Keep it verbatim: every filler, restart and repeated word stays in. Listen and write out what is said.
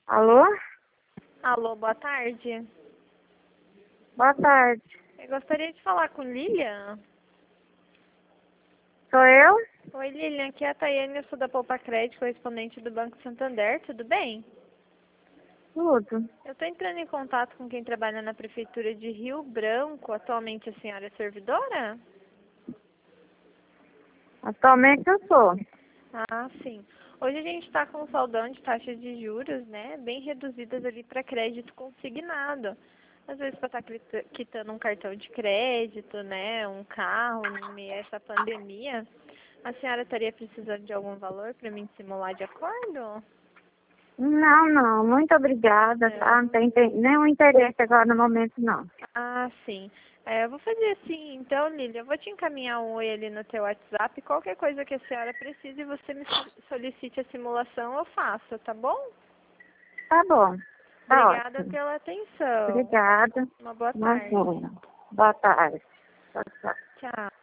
Alô? Alô, boa tarde. Boa tarde. Eu gostaria de falar com Lilian. Sou eu? Oi, Lilian, aqui é a Tayane, eu sou da Poupa Crédito, correspondente do Banco Santander, tudo bem? Tudo. Eu estou entrando em contato com quem trabalha na Prefeitura de Rio Branco. Atualmente a senhora é servidora? Atualmente eu sou. Ah, sim. Hoje a gente está com um saldão de taxas de juros, né, bem reduzidas ali para crédito consignado. Às vezes para estar quitando um cartão de crédito, né, um carro, em meio a essa pandemia. A senhora estaria precisando de algum valor para mim simular de acordo? Não, não. Muito obrigada, tá? Não Não. tem, tem nenhum interesse agora no momento, não. Ah, sim. É, eu vou fazer assim, então, Lília, eu vou te encaminhar um oi ali no teu WhatsApp. Qualquer coisa que a senhora precise e você me so- solicite a simulação, eu faço, tá bom? Tá bom. Tá Obrigada ótimo. pela atenção. Obrigada. Uma boa tarde. Imagina. Boa tarde. Tchau, tchau. Tchau.